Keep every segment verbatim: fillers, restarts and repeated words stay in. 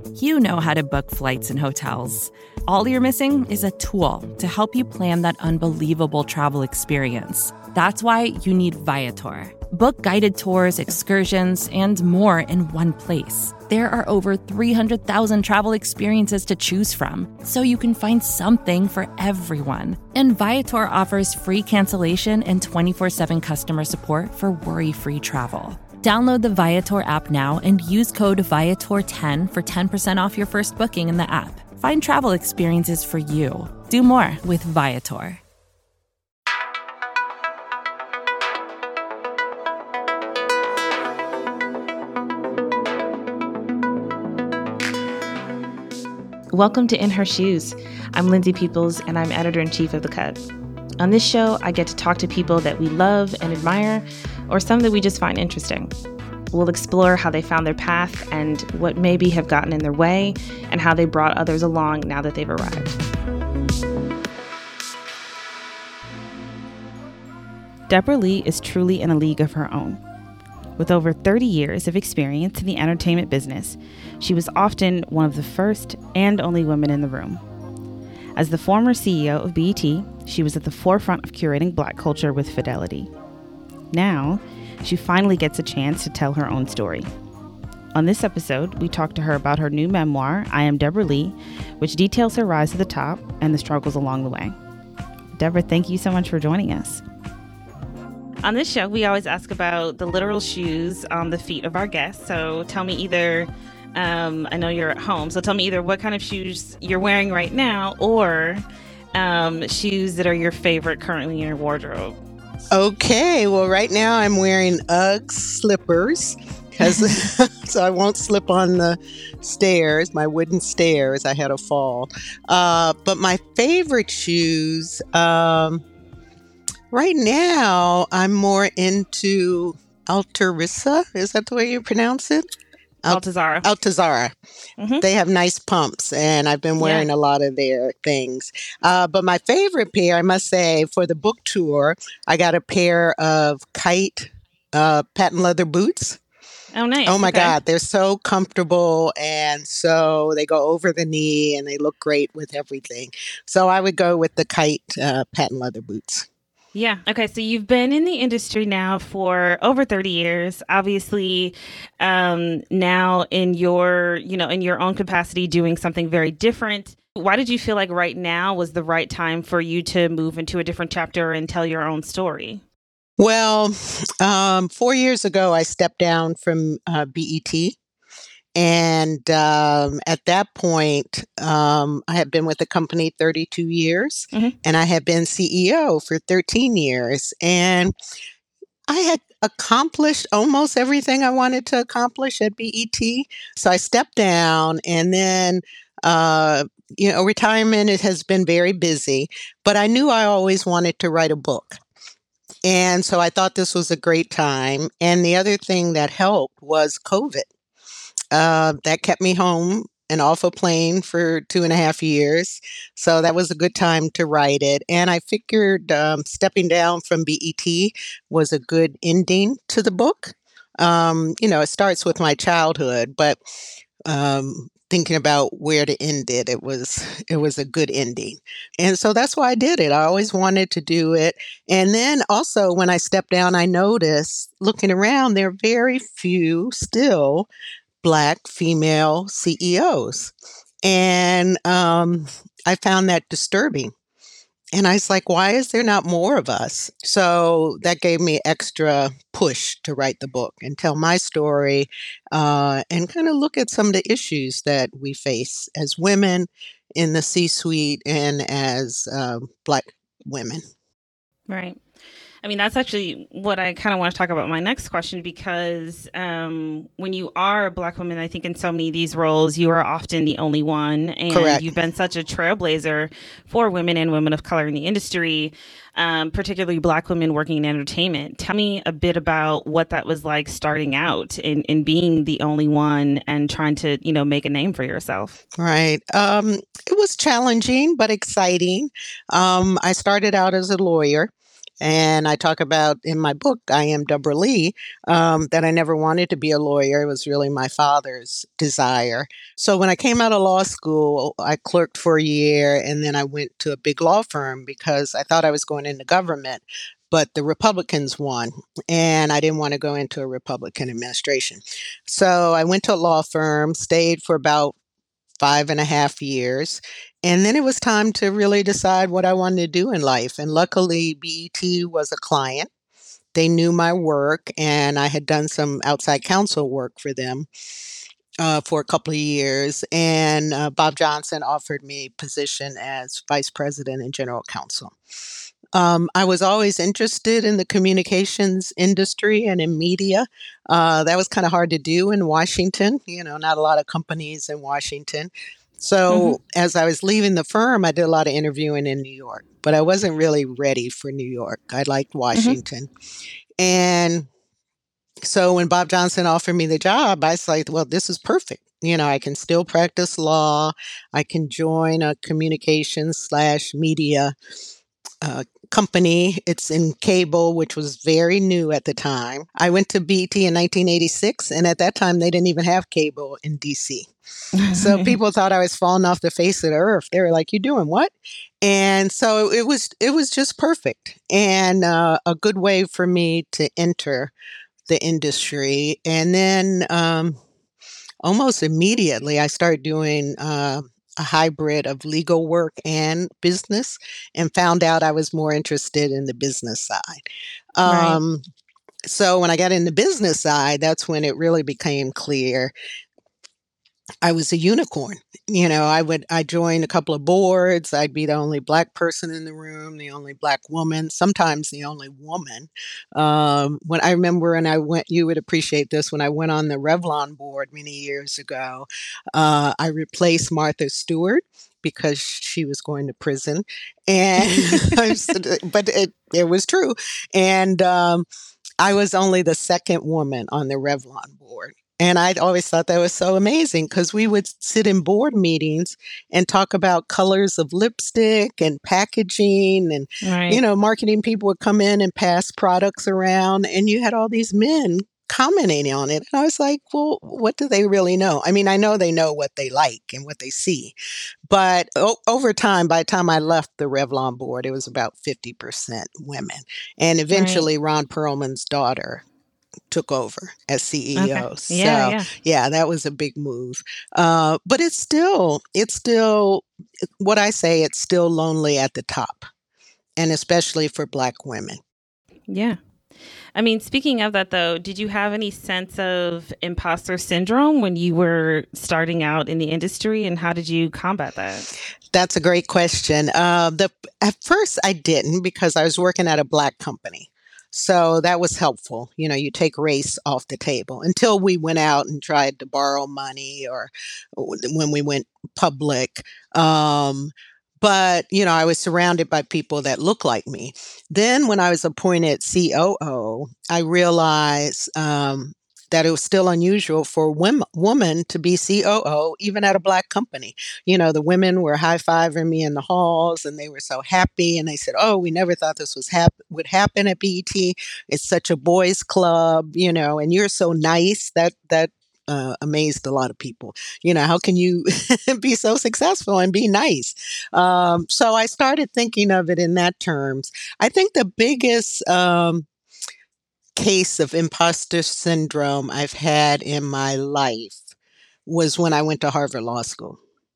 You know how to book flights and hotels. All you're missing is a tool to help you plan that unbelievable travel experience. That's why you need Viator. Book guided tours, excursions, and more in one place. There are over three hundred thousand travel experiences to choose from, so you can find something for everyone. And Viator offers free cancellation and twenty-four seven customer support for worry-free travel. Download the Viator app now and use code Viator ten for ten percent off your first booking in the app. Find travel experiences for you. Do more with Viator. Welcome to In Her Shoes. I'm Lindsay Peoples, and I'm editor-in-chief of The Cut. On this show, I get to talk to people that we love and admire, or some that we just find interesting. We'll explore how they found their path and what maybe have gotten in their way, and how they brought others along now that they've arrived. Deborah Lee is truly in a league of her own. With over thirty years of experience in the entertainment business, she was often one of the first and only women in the room. As the former C E O of B E T, she was at the forefront of curating Black culture with fidelity. Now, she finally gets a chance to tell her own story. On this episode, we talk to her about her new memoir, I Am Deborah Lee, which details her rise to the top and the struggles along the way. Deborah, thank you so much for joining us. On this show, we always ask about the literal shoes on the feet of our guests. So tell me either, um, I know you're at home, so tell me either what kind of shoes you're wearing right now or um, shoes that are your favorite currently in your wardrobe. Okay, well, right now I'm wearing Ugg slippers because so I won't slip on the stairs, my wooden stairs. I had a fall. Uh, but my favorite shoes, um, right now, I'm more into Altarissa. Is that the way you pronounce it? Al- Altazara. Altazara. Mm-hmm. They have nice pumps, and I've been wearing yeah. a lot of their things. Uh, but my favorite pair, I must say, for the book tour, I got a pair of Kite uh, patent leather boots. Oh, nice. Oh, my okay. God. They're so comfortable, and so they go over the knee, and they look great with everything. So I would go with the Kite uh, patent leather boots. Yeah. Okay. So you've been in the industry now for over thirty years, obviously, um, now in your, you know, in your own capacity doing something very different. Why did you feel like right now was the right time for you to move into a different chapter and tell your own story? Well, um, four years ago, I stepped down from uh, B E T. And um, at that point, um, I had been with the company thirty-two years, mm-hmm. and I had been C E O for thirteen years. And I had accomplished almost everything I wanted to accomplish at B E T. So I stepped down, and then, uh, you know, retirement, it has been very busy. But I knew I always wanted to write a book. And so I thought this was a great time. And the other thing that helped was COVID. Uh, that kept me home and off a plane for two and a half years. So that was a good time to write it. And I figured um, stepping down from B E T was a good ending to the book. Um, you know, it starts with my childhood, but um, thinking about where to end it, it was it was a good ending. And so that's why I did it. I always wanted to do it. And then also when I stepped down, I noticed looking around, there are very few still Black female C E Os. And um, I found that disturbing. And I was like, why is there not more of us? So that gave me extra push to write the book and tell my story uh, and kind of look at some of the issues that we face as women in the C-suite and as uh, Black women. Right. I mean, that's actually what I kind of want to talk about my next question, because um, when you are a Black woman, I think in so many of these roles, you are often the only one. And Correct. You've been such a trailblazer for women and women of color in the industry, um, particularly Black women working in entertainment. Tell me a bit about what that was like starting out in, in being the only one and trying to, you know, make a name for yourself. Right. Um, it was challenging, but exciting. Um, I started out as a lawyer. And I talk about in my book, I Am Deborah Lee, um, that I never wanted to be a lawyer. It was really my father's desire. So when I came out of law school, I clerked for a year and then I went to a big law firm because I thought I was going into government. But the Republicans won, and I didn't want to go into a Republican administration. So I went to a law firm, stayed for about five and a half years. And then it was time to really decide what I wanted to do in life. And luckily, B E T was a client. They knew my work, and I had done some outside counsel work for them uh, for a couple of years. And uh, Bob Johnson offered me a position as vice president and general counsel. Um, I was always interested in the communications industry and in media. Uh, that was kind of hard to do in Washington. You know, not a lot of companies in Washington. Mm-hmm. So as I was leaving the firm, I did a lot of interviewing in New York, but I wasn't really ready for New York. I liked Mm-hmm. Washington. And so when Bob Johnson offered me the job, I was like, well, this is perfect. You know, I can still practice law. I can join a communications slash media uh, company. It's in cable, which was very new at the time. I went to B E T in nineteen eighty-six, and at that time, they didn't even have cable in D C. So people thought I was falling off the face of the earth. They were like, "You doing what?" And so it was it was just perfect and uh, a good way for me to enter the industry. And then um, almost immediately, I started doing uh, a hybrid of legal work and business, and found out I was more interested in the business side. Right. Um, so when I got in the business side, that's when it really became clear I was a unicorn. You know, I would I joined a couple of boards. I'd be the only black person in the room, the only black woman, sometimes the only woman. Um, when I remember, and I went, you would appreciate this. When I went on the Revlon board many years ago, uh, I replaced Martha Stewart because she was going to prison, and but it it was true, and um, I was only the second woman on the Revlon board. And I'd always thought that was so amazing because we would sit in board meetings and talk about colors of lipstick and packaging. And, you Right. know, marketing people would come in and pass products around, and you had all these men commenting on it. And I was like, well, what do they really know? I mean, I know they know what they like and what they see. But o- over time, by the time I left the Revlon board, it was about fifty percent women. And Right. eventually, Ron Perlman's daughter took over as Okay. C E O. Yeah. So, Yeah. yeah, that was a big move. Uh, but it's still, it's still, what I say, it's still lonely at the top, and especially for Black women. Yeah. I mean, speaking of that, though, did you have any sense of imposter syndrome when you were starting out in the industry, and how did you combat that? That's a great question. Uh, the At first, I didn't because I was working at a Black company. So that was helpful. You know, you take race off the table until we went out and tried to borrow money or when we went public. Um, but, you know, I was surrounded by people that look like me. Then when I was appointed C O O, I realized um, that it was still unusual for a wom- woman to be C O O, even at a Black company. You know, the women were high-fiving me in the halls, and they were so happy, and they said, "Oh, we never thought this was hap- would happen at B E T. It's such a boys' club, you know, and you're so nice." That that uh, amazed a lot of people. You know, how can you be so successful and be nice? Um, so I started thinking of it in that terms. I think the biggest um, case of imposter syndrome I've had in my life was when I went to Harvard Law School.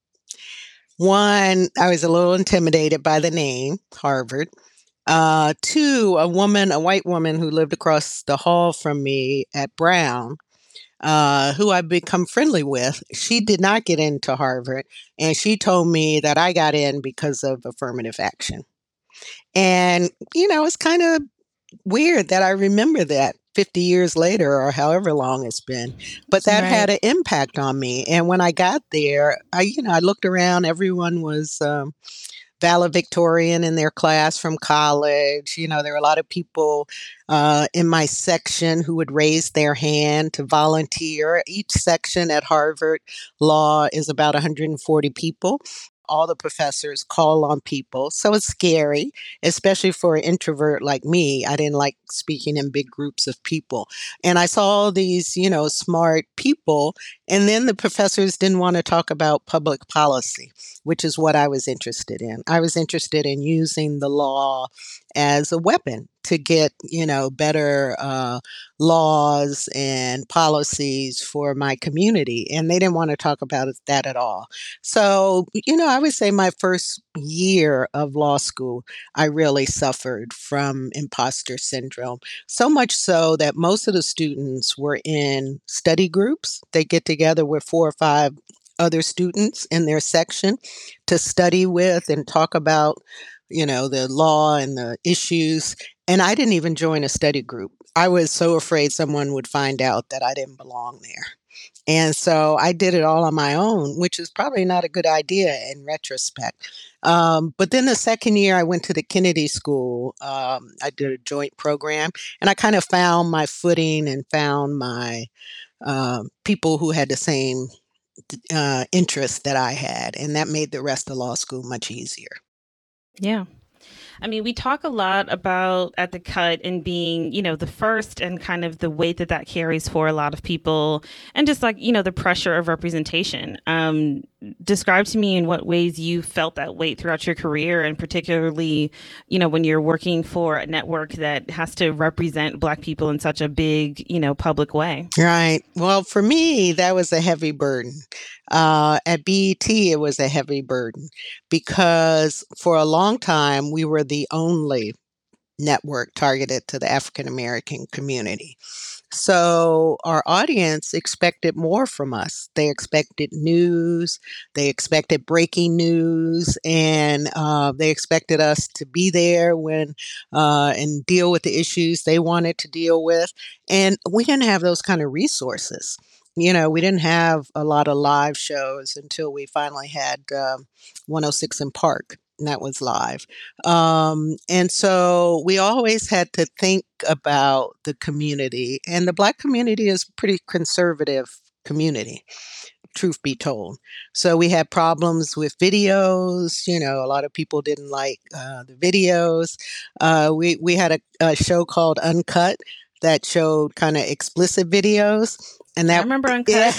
One, I was a little intimidated by the name Harvard. Uh, two, a woman, a white woman who lived across the hall from me at Brown, uh, who I've become friendly with, she did not get into Harvard. And she told me that I got in because of affirmative action. And, you know, it's kind of weird that I remember that fifty years later or however long it's been, but that had Right. an impact on me. And when I got there, I, you know, I looked around, everyone was um, valedictorian in their class from college. You know, there were a lot of people uh, in my section who would raise their hand to volunteer. Each section at Harvard Law is about one hundred forty people. all the professors call on people. So it's scary, especially for an introvert like me. I didn't like speaking in big groups of people. And I saw all these, you know, smart people. And then the professors didn't want to talk about public policy, which is what I was interested in. I was interested in using the law as a weapon to get, you know, better uh, laws and policies for my community. And they didn't want to talk about it- that at all. So, you know, I would say my first year of law school, I really suffered from imposter syndrome. So much so that most of the students were in study groups. They get together with four or five other students in their section to study with and talk about, you know, the law and the issues. And I didn't even join a study group. I was so afraid someone would find out that I didn't belong there. And so I did it all on my own, which is probably not a good idea in retrospect. Um, but then the second year I went to the Kennedy School. Um, I did a joint program and I kind of found my footing and found my um, people who had the same uh, interests that I had. And that made the rest of law school much easier. Yeah. I mean, we talk a lot about at the cut and being, you know, the first and kind of the weight that that carries for a lot of people and just like, you know, the pressure of representation. Um, describe to me in what ways you felt that weight throughout your career and particularly, you know, when you're working for a network that has to represent Black people in such a big, you know, public way. Right. Well, for me, that was a heavy burden. Uh, at B E T, it was a heavy burden because for a long time, we were the only network targeted to the African American community. So our audience expected more from us. They expected news, they expected breaking news, and uh, they expected us to be there when uh, and deal with the issues they wanted to deal with. And we didn't have those kind of resources. You know, we didn't have a lot of live shows until we finally had um, one oh six in Park, and that was live. Um, and so we always had to think about the community, and the Black community is a pretty conservative community, truth be told. So we had problems with videos. You know, a lot of people didn't like uh, the videos. Uh, we we had a, a show called Uncut that showed kind of explicit videos. And I that, remember Uncut. yeah,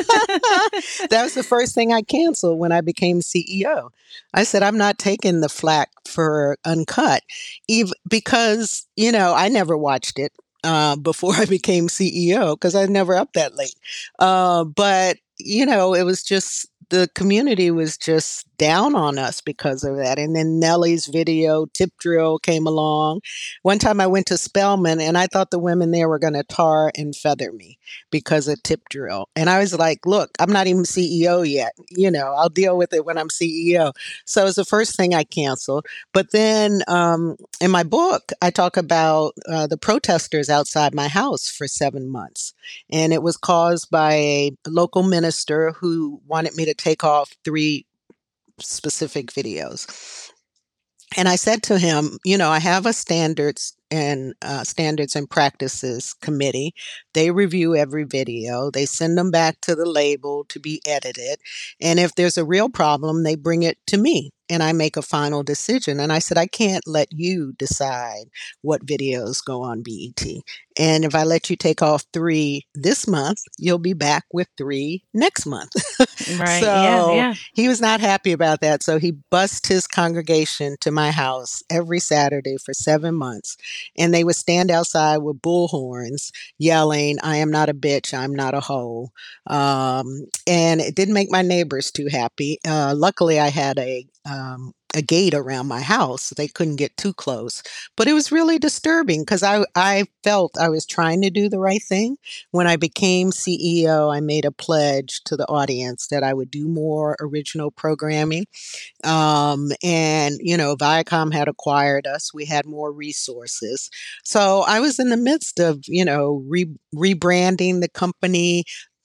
that was the first thing I canceled when I became C E O. I said, I'm not taking the flack for Uncut, even because, you know, I never watched it uh, before I became C E O because I was never up that late. Uh, but, you know, it was just the community was just down on us because of that. And then Nelly's video, Tip Drill, came along. One time I went to Spelman and I thought the women there were going to tar and feather me because of Tip Drill. And I was like, look, I'm not even C E O yet. You know, I'll deal with it when I'm C E O. So it was the first thing I canceled. But then um, in my book, I talk about uh, the protesters outside my house for seven months. And it was caused by a local minister who wanted me to take off three specific videos. And I said to him, you know, I have a standards and uh, standards and practices committee. They review every video. They send them back to the label to be edited. And if there's a real problem, they bring it to me and I make a final decision. And I said, I can't let you decide what videos go on B E T. And if I let you take off three this month, you'll be back with three next month. Right. So Yeah. Yeah. he was not happy about that. So he bussed his congregation to my house every Saturday for seven months. And they would stand outside with bullhorns yelling, I am not a bitch, I'm not a hoe. Um, and it didn't make my neighbors too happy. Uh, luckily, I had a um, a gate around my house, so they couldn't get too close. But it was really disturbing because I, I felt I was trying to do the right thing. When I became C E O, I made a pledge to the audience that I would do more original programming. Um, and, you know, Viacom had acquired us. We had more resources. So I was in the midst of, you know, re- rebranding the company,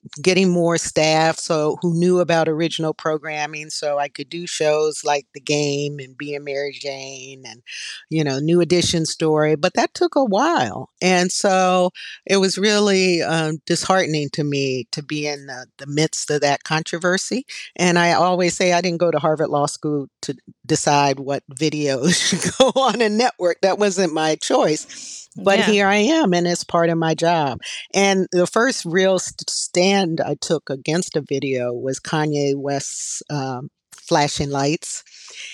getting more staff so who knew about original programming so I could do shows like The Game and Being Mary Jane and, you know, New Edition Story, but that took a while. And so it was really um, disheartening to me to be in the, the midst of that controversy. And I always say I didn't go to Harvard Law School to decide what videos should go on a network. That wasn't my choice. But Yeah. here I am, and it's part of my job. And the first real st- stand I took against a video was Kanye West's um, Flashing Lights.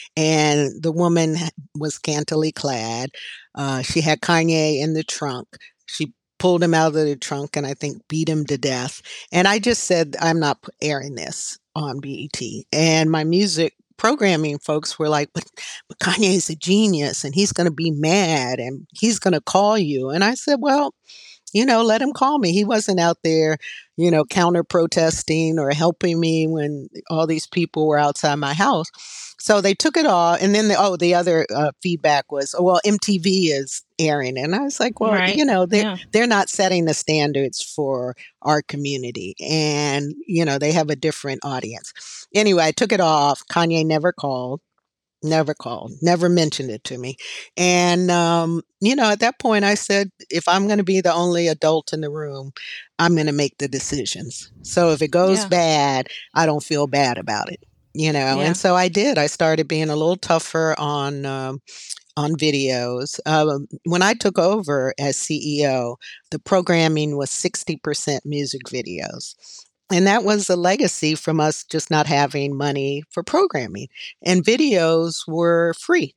And the woman h- was scantily clad. Uh, she had Kanye in the trunk. She pulled him out of the trunk and I think beat him to death. And I just said, I'm not p- airing this on B E T. And my music programming folks were like, but, but Kanye is a genius and he's going to be mad and he's going to call you. And I said, well, you know, let him call me. He wasn't out there, you know, counter protesting or helping me when all these people were outside my house. So they took it all. And then, the, oh, the other uh, feedback was, oh, well, M T V is airing. And I was like, well, Right. you know, they're, Yeah. they're not setting the standards for our community. And, you know, they have a different audience. Anyway, I took it off. Kanye never called. Never called, never mentioned it to me. And, um, you know, at that point, I said, if I'm going to be the only adult in the room, I'm going to make the decisions. So if it goes Yeah. bad, I don't feel bad about it, you know. Yeah. And so I did. I started being a little tougher on um, on videos. Um, when I took over as C E O, the programming was sixty percent music videos. And that was a legacy from us just not having money for programming. And videos were free.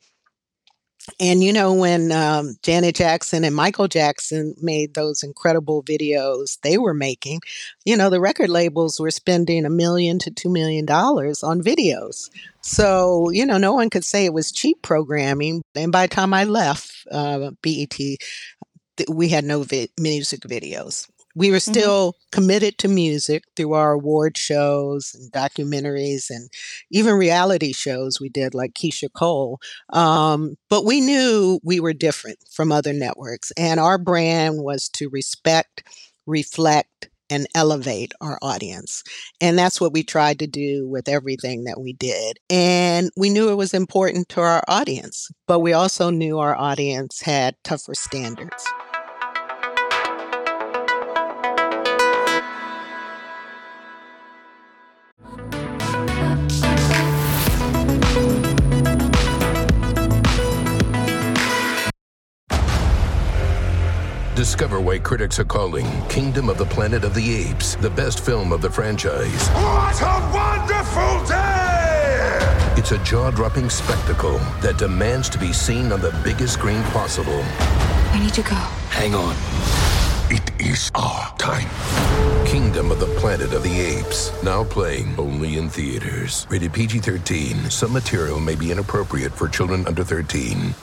And you know, when um, Janet Jackson and Michael Jackson made those incredible videos they were making, you know, the record labels were spending a million to two million dollars on videos. So, you know, no one could say it was cheap programming. And by the time I left uh, B E T, th- we had no vi- music videos. We were Mhm. still committed to music through our award shows and documentaries and even reality shows we did, like Keisha Cole. Um, but we knew we were different from other networks, and our brand was to respect, reflect, and elevate our audience. And that's what we tried to do with everything that we did. And we knew it was important to our audience, but we also knew our audience had tougher standards. Discover why critics are calling Kingdom of the Planet of the Apes the best film of the franchise. What a wonderful day! It's a jaw-dropping spectacle that demands to be seen on the biggest screen possible. I need to go. Hang on. It is our time. Kingdom of the Planet of the Apes, now playing only in theaters. Rated P G thirteen. Some material may be inappropriate for children under thirteen.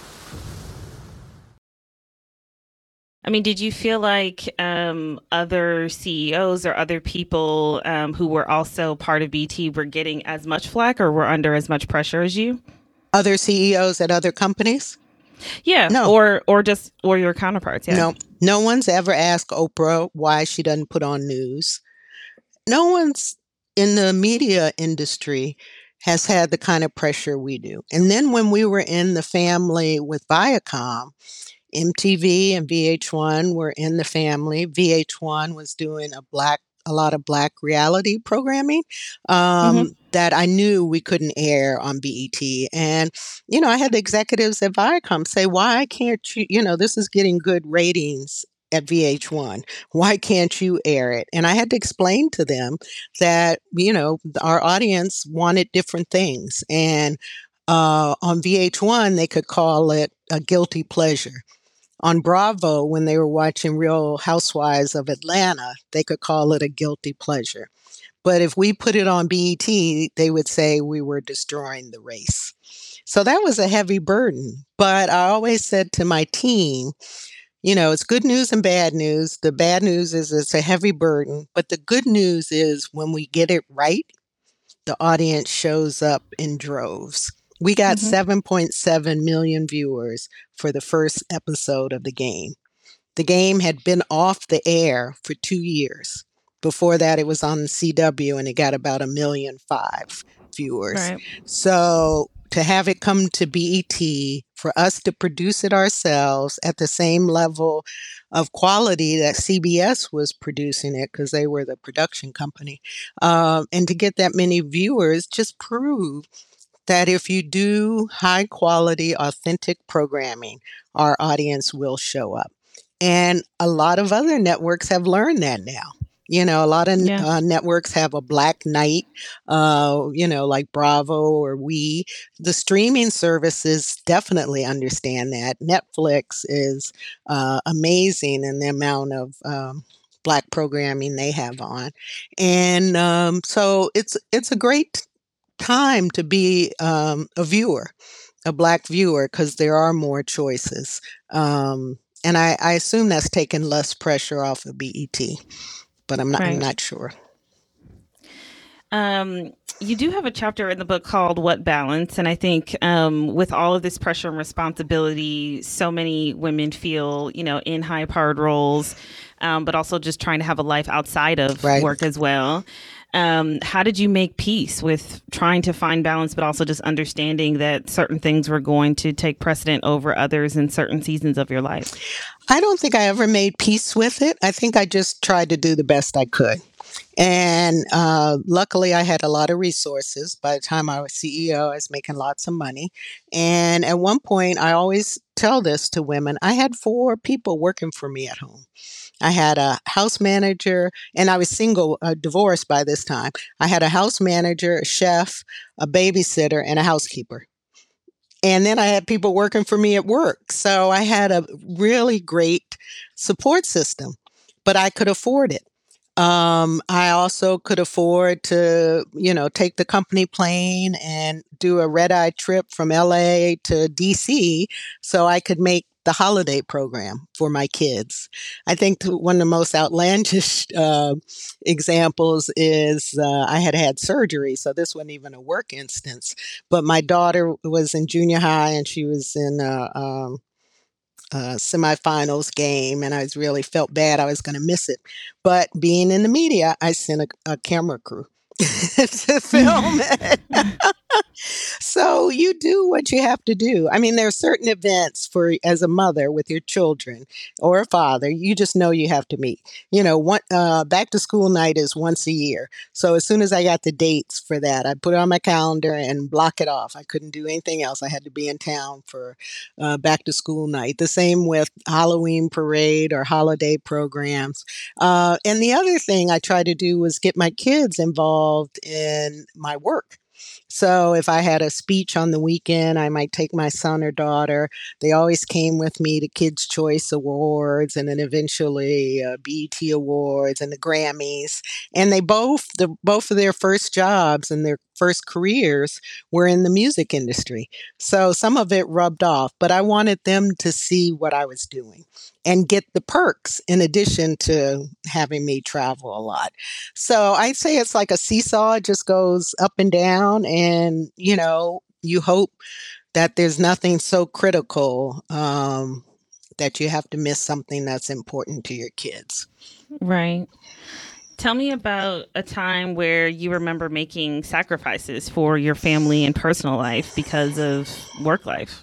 I mean, did you feel like um, other C E Os or other people um, who were also part of B T were getting as much flack or were under as much pressure as you? Other C E Os at other companies? Yeah. No. Or or just or your counterparts. Yeah. No, no one's ever asked Oprah why she doesn't put on news. No one's in the media industry has had the kind of pressure we do. And then when we were in the family with Viacom, M T V and V H one were in the family. V H one was doing a black a lot of black reality programming um, Mhm. that I knew we couldn't air on B E T. And, you know, I had the executives at Viacom say, why can't you, you know, this is getting good ratings at V H one. Why can't you air it? And I had to explain to them that, you know, our audience wanted different things. And uh, on V H one, they could call it a guilty pleasure. On Bravo, when they were watching Real Housewives of Atlanta, they could call it a guilty pleasure. But if we put it on B E T, they would say we were destroying the race. So that was a heavy burden. But I always said to my team, you know, it's good news and bad news. The bad news is it's a heavy burden. But the good news is when we get it right, the audience shows up in droves. We got Mhm. seven point seven million viewers for the first episode of The Game. The Game had been off the air for two years. Before that, it was on C W, and it got about a million five viewers. Right. So to have it come to B E T, for us to produce it ourselves at the same level of quality that C B S was producing it, because they were the production company, um, and to get that many viewers just prove that if you do high quality, authentic programming, our audience will show up. And a lot of other networks have learned that now. You know, a lot of Yeah. uh, networks have a black night, uh, you know, like Bravo or We. The streaming services definitely understand that. Netflix is uh, amazing in the amount of um, black programming they have on. And um, so it's it's a great time to be um, a viewer, a black viewer, because there are more choices. Um, and I, I assume that's taken less pressure off of B E T, but I'm not I'm Right. not sure. Um, you do have a chapter in the book called What Balance? And I think um, with all of this pressure and responsibility, so many women feel, you know, in high powered roles, um, but also just trying to have a life outside of Right. work as well. Um, how did you make peace with trying to find balance, but also just understanding that certain things were going to take precedent over others in certain seasons of your life? I don't think I ever made peace with it. I think I just tried to do the best I could. And uh, luckily, I had a lot of resources. By the time I was C E O, I was making lots of money. And at one point, I always tell this to women, I had four people working for me at home. I had a house manager, and I was single, uh, divorced by this time. I had a house manager, a chef, a babysitter, and a housekeeper. And then I had people working for me at work. So I had a really great support system, but I could afford it. Um, I also could afford to, you know, take the company plane and do a red eye trip from L A to D C so I could make the holiday program for my kids. I think th- one of the most outlandish uh, examples is uh, I had had surgery, so this wasn't even a work instance. But my daughter was in junior high, and she was in a, um, a semifinals game, and I was really felt bad I was going to miss it. But being in the media, I sent a, a camera crew to film it. So you do what you have to do. I mean, there are certain events for as a mother with your children or a father, you just know you have to meet. You know, one uh, back to school night is once a year. So as soon as I got the dates for that, I put it on my calendar and block it off. I couldn't do anything else. I had to be in town for uh, back to school night. The same with Halloween parade or holiday programs. Uh, and the other thing I tried to do was get my kids involved in my work. So if I had a speech on the weekend, I might take my son or daughter. They always came with me to Kids' Choice Awards and then eventually uh, B E T Awards and the Grammys. And they both, the, both of their first jobs and their first careers were in the music industry. So some of it rubbed off, but I wanted them to see what I was doing and get the perks in addition to having me travel a lot. So I'd say it's like a seesaw. It just goes up and down, and, you know, you hope that there's nothing so critical um, that you have to miss something that's important to your kids. Right. Tell me about a time where you remember making sacrifices for your family and personal life because of work life.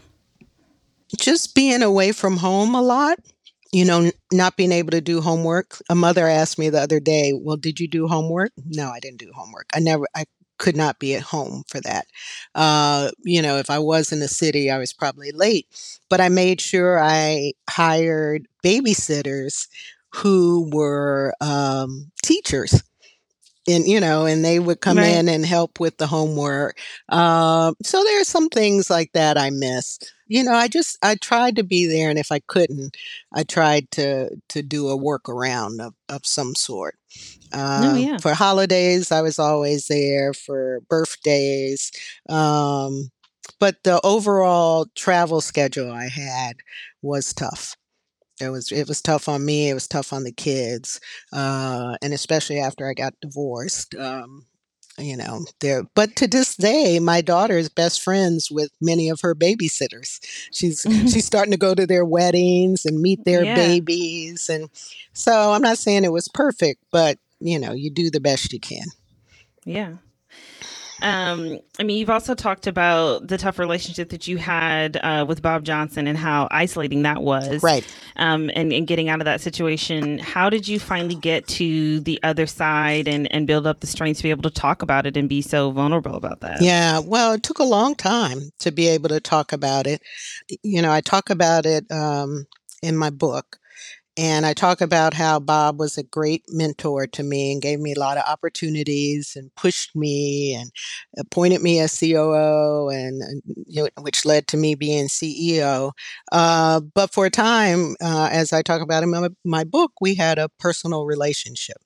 Just being away from home a lot. You know, n- not being able to do homework. A mother asked me the other day, well, did you do homework? No, I didn't do homework. I never, I could not be at home for that. Uh, you know, if I was in the city, I was probably late, but I made sure I hired babysitters who were um, teachers. And, you know, and they would come Right. in and help with the homework. Um, so there are some things like that I miss. You know, I just, I tried to be there. And if I couldn't, I tried to, to do a workaround of, of some sort. No, Uh, yeah. for holidays, I was always there. For birthdays. Um, but the overall travel schedule I had was tough. It was it was tough on me. It was tough on the kids, uh, and especially after I got divorced. Um, you know, there. But to this day, my daughter is best friends with many of her babysitters. She's she's starting to go to their weddings and meet their Yeah. babies, and so I'm not saying it was perfect, but you know, you do the best you can. Yeah. Um, I mean, you've also talked about the tough relationship that you had uh, with Bob Johnson and how isolating that was, Right. um, and, and getting out of that situation. How did you finally get to the other side and, and build up the strength to be able to talk about it and be so vulnerable about that? Yeah, well, it took a long time to be able to talk about it. You know, I talk about it um, in my book. And I talk about how Bob was a great mentor to me and gave me a lot of opportunities and pushed me and appointed me as C O O, and, and you know, which led to me being C E O. Uh, but for a time, uh, as I talk about in my, my book, we had a personal relationship.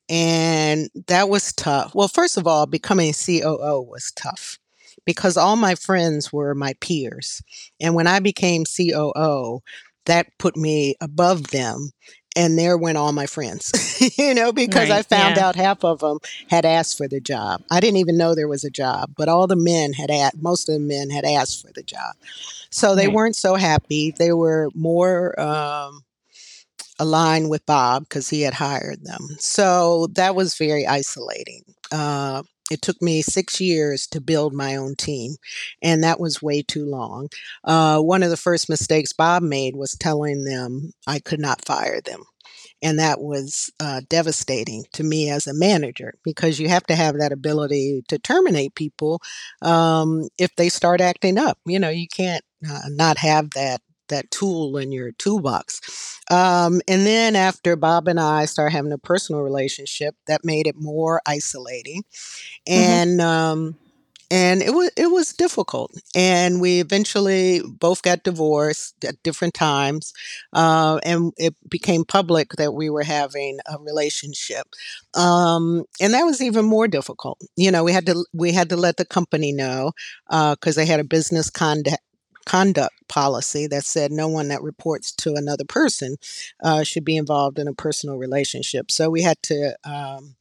And that was tough. Well, first of all, becoming C O O was tough because all my friends were my peers. And when I became C O O, that put me above them. And there went all my friends, you know, because I Right. found Yeah. out half of them had asked for the job. I didn't even know there was a job, but all the men had asked, most of the men had asked for the job. So they Right. weren't so happy. They were more um, aligned with Bob because he had hired them. So that was very isolating. Uh, it took me six years to build my own team, and that was way too long. Uh, one of the first mistakes Bob made was telling them I could not fire them. And that was uh, devastating to me as a manager because you have to have that ability to terminate people um, if they start acting up. You know, you can't uh, not have that that tool in your toolbox. Um, and then after Bob and I started having a personal relationship, that made it more isolating. Mm-hmm. And um, and it was it was difficult, and we eventually both got divorced at different times, uh, and it became public that we were having a relationship, um, and that was even more difficult. You know, we had to we had to let the company know because they had a business conduct conduct policy that said no one that reports to another person uh, should be involved in a personal relationship. So we had to. Um,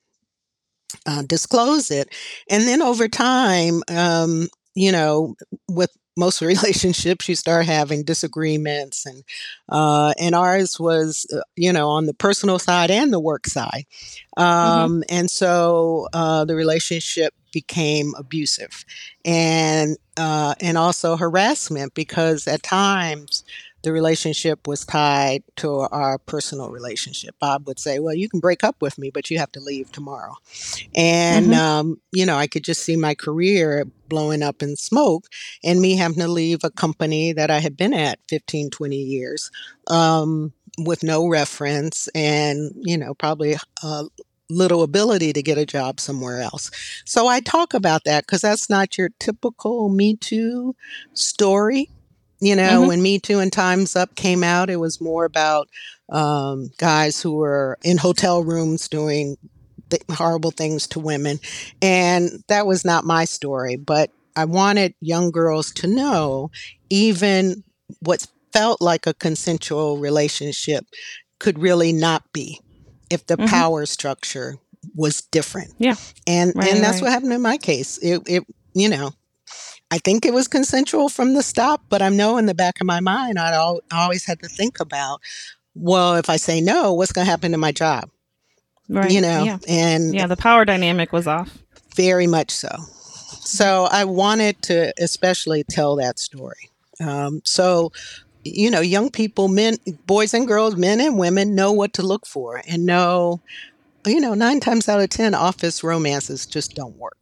uh, disclose it. And then over time, um, you know, with most relationships, you start having disagreements, and uh, and ours was, uh, you know, on the personal side and the work side, Mm-hmm. um, and so uh, the relationship became abusive, and uh, and also harassment because at times the relationship was tied to our personal relationship. Bob would say, "Well, you can break up with me, but you have to leave tomorrow." And, Mm-hmm. um, you know, I could just see my career blowing up in smoke and me having to leave a company that I had been at fifteen, twenty years um, with no reference and, you know, probably uh, little ability to get a job somewhere else. So I talk about that because that's not your typical Me Too story. You know, Mm-hmm. when Me Too and Time's Up came out, it was more about um, guys who were in hotel rooms doing th- horrible things to women. And that was not my story, but I wanted young girls to know even what felt like a consensual relationship could really not be if the Mm-hmm. power structure was different. Yeah. And Right. and that's what Right. happened in my case. It it you know, I think it was consensual from the stop, but I know in the back of my mind I al- always had to think about, well, if I say no, what's going to happen to my job? You Right. know, Yeah. and Yeah. The power dynamic was off. very much so. So I wanted to especially tell that story. Um, so, you know, young people, men, boys and girls, men and women know what to look for and know, you know, nine times out of ten, office romances just don't work.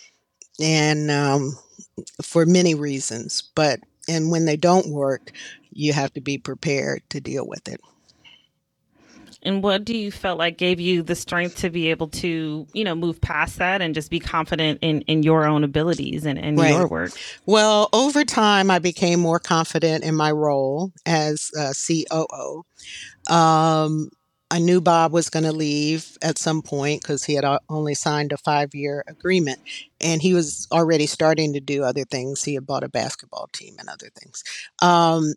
And um, for many reasons. But, and when they don't work, you have to be prepared to deal with it. And what do you felt like gave you the strength to be able to, you know, move past that and just be confident in, in your own abilities and, and Right. your work? Well, over time, I became more confident in my role as uh, C O O. Um, I knew Bob was going to leave at some point because he had o- only signed a five year agreement and he was already starting to do other things. He had bought a basketball team and other things. Um,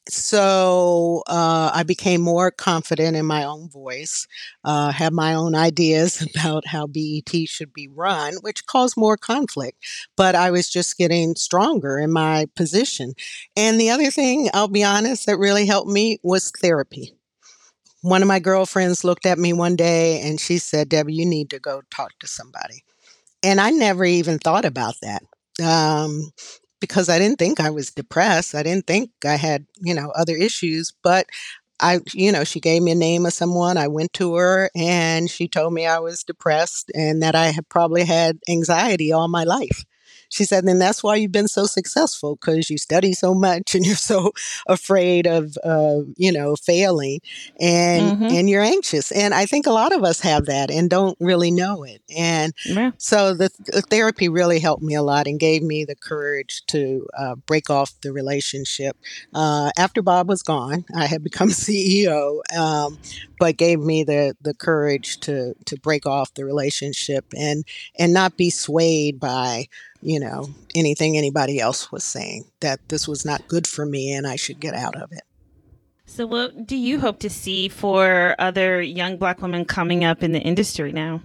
so uh, I became more confident in my own voice, uh, had my own ideas about how B E T should be run, which caused more conflict. But I was just getting stronger in my position. And the other thing, I'll be honest, that really helped me was therapy. one of my girlfriends looked at me one day and she said, Debbie, you need to go talk to somebody. And I never even thought about that um, because I didn't think I was depressed. I didn't think I had, you know, other issues. But I, you know, she gave me a name of someone. I went to her and she told me I was depressed and that I had probably had anxiety all my life. She said, then that's why you've been so successful, because you study so much and you're so afraid of, uh, you know, failing and, Mm-hmm. and you're anxious. And I think a lot of us have that and don't really know it. And Yeah. so the, the therapy really helped me a lot and gave me the courage to uh, break off the relationship. Uh, after Bob was gone, I had become C E O, um, but gave me the, the courage to, to break off the relationship and, and not be swayed by, you know, anything anybody else was saying, that this was not good for me and I should get out of it. So what do you hope to see for other young Black women coming up in the industry now?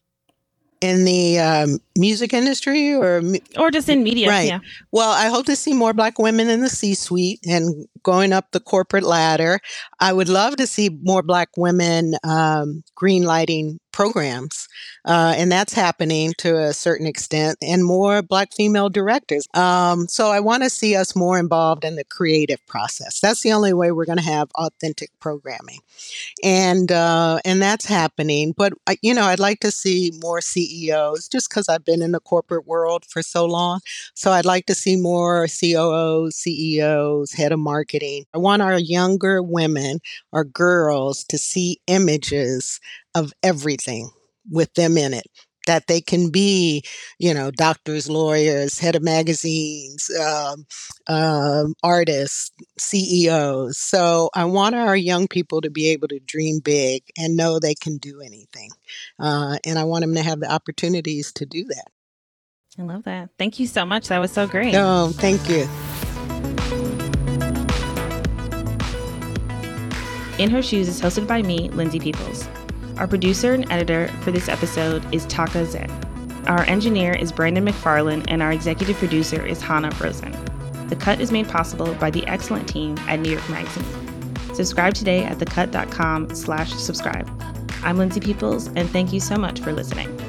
In the um, music industry or or just in media? Right. Yeah. Well, I hope to see more Black women in the C-suite and going up the corporate ladder. I would love to see more Black women um, green lighting programs. Uh, and that's happening to a certain extent, and more Black female directors. Um, so I want to see us more involved in the creative process. That's the only way we're going to have authentic programming. And uh, and that's happening. But, I, you know, I'd like to see more C E Os just because I've been in the corporate world for so long. So I'd like to see more C O Os, C E Os, head of marketing. I want our younger women, our girls, to see images of everything with them in it, that they can be, you know, doctors, lawyers, head of magazines, um, um, artists, C E Os. So I want our young people to be able to dream big and know they can do anything. Uh, and I want them to have the opportunities to do that. I love that. Thank you so much. That was so great. Oh, thank you. In Her Shoes is hosted by me, Lindsay Peoples. Our producer and editor for this episode is Taka Zen. Our engineer is Brandon McFarland, and our executive producer is Hannah Rosen. The Cut is made possible by the excellent team at New York Magazine. Subscribe today at thecut dot com slash subscribe. I'm Lindsay Peoples, and thank you so much for listening.